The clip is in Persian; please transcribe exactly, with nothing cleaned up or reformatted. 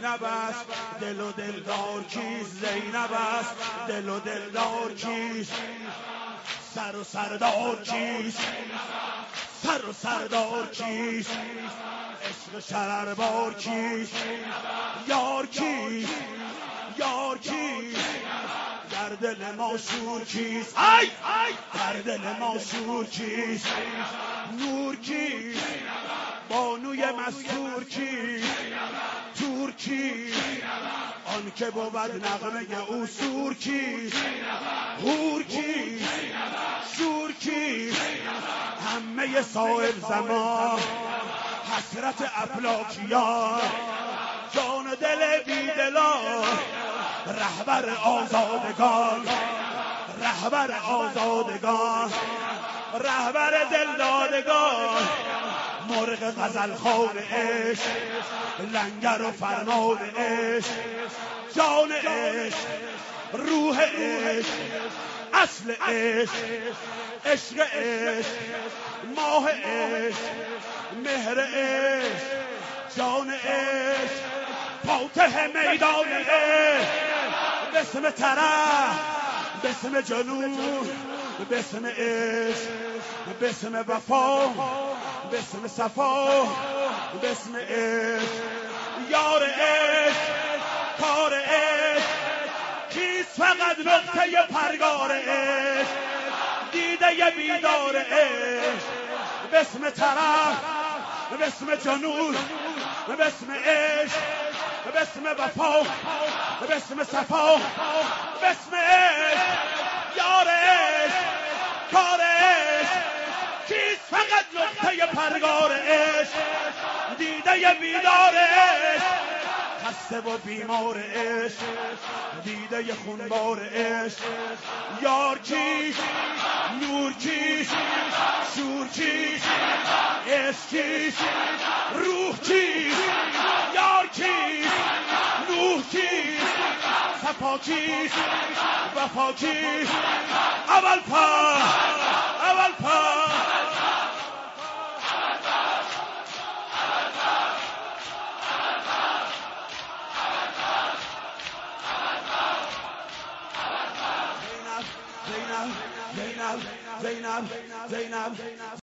زینب است دل و دلدار کیست زینب است دل و دلدار کیست سر و سردار کیست سر و سردار کیست عشق شرربار کیست یار کیست یار کیست در دل ما شور کیست ای در دل ما شور کیست نور کیست بانوی مستور کیست تور کیست آن که بود نغمه او سور کیست هور کیست شور کیست همه صاحب زمان حسرت افلاکیان جان دل بیدلان رهبر آزادگان رهبر آزادگان رهبر دلدادگان مرغ غزل خوان عشق لنگر و فرمان عشق جان عشق روح عشق اصل عشق عشق عشق ماه عشق مهر عشق جان عشق فاتح میدان عشق بسم طرح بسم جنون بسم عشق بسم وفا بسم صفا بسم عشق یار عشق کار عشق کیست فقط نقطه پرگار عشق دیده بیدار عشق بسم طرح بسم جنون بسم عشق بسم وفا بسم صفا بسم عشق یار عشق کار عشق کیست فقط نقطه پرگار عشق دیده بیدار عشق خسته و بیمار عشق دیده خونبار عشق یار کیست نور کیست شور کیست عشق کیست روح کیست یار کیست نور کیست صفا کیست وفا کیست اول پا اول پا زینب زینب زینب زینب زینب